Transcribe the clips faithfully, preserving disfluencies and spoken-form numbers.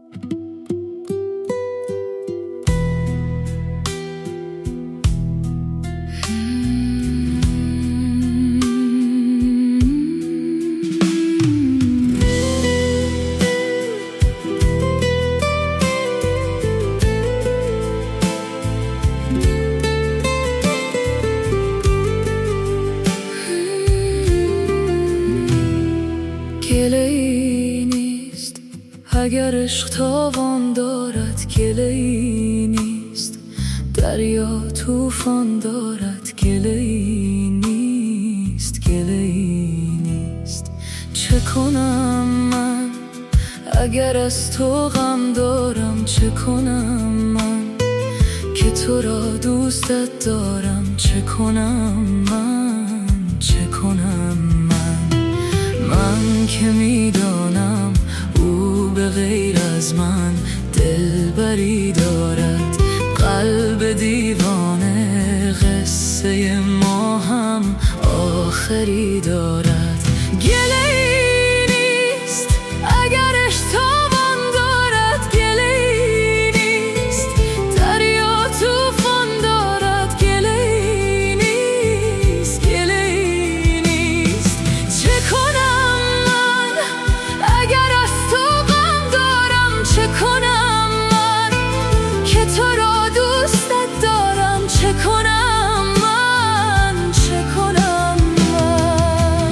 گله‌ای نیست اگر عشق تاوان دارد، گله‌ای نیست دریا طوفان دارد، گله‌ای نیست، گله‌ای نیست. چه کنم من اگر از تو غم دارم؟ چه کنم من که تو را دوستت دارم؟ چه کنم من، چه کنم من من که میدانم او به غیر از من دلبری دارد، قلب دیوانه قصه ما هم آخری دارد. گله‌ای نیست اگر عشق تاوان دارد، گله‌ای نیست دریا طوفان دارد، گله‌ای نیست، گله‌ای نیست. چه کنم من اگر از تو غم دارم؟ چه کنم من که تو را دوستت دارم؟ چه کنم من، چه کنم من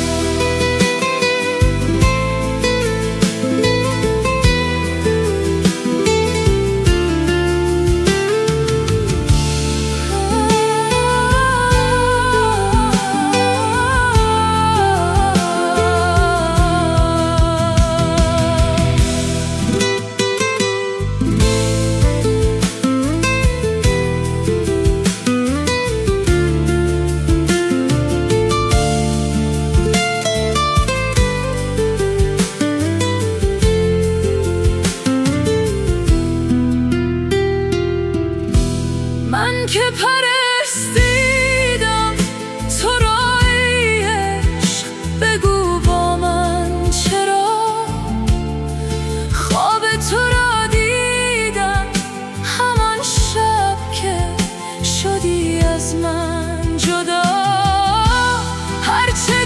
من که پرستیدم تو را ای عشق، بگو با من چرا خواب تو را دیدم همان شب که شدی از من جدا. هرچه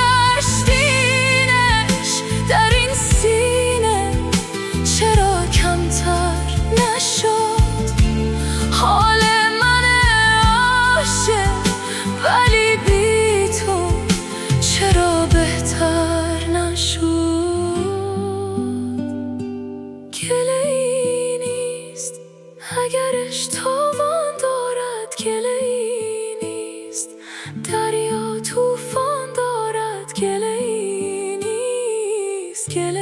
گذشتینش در این سینه چرا کمتر نشد؟ حال ولی بی تو چرا بهتر نشد؟ گله‌ای نیست اگر عشق تاوان دارد، گله‌ای نیست دریا طوفان دارد، گله‌ای نیست، گله‌ای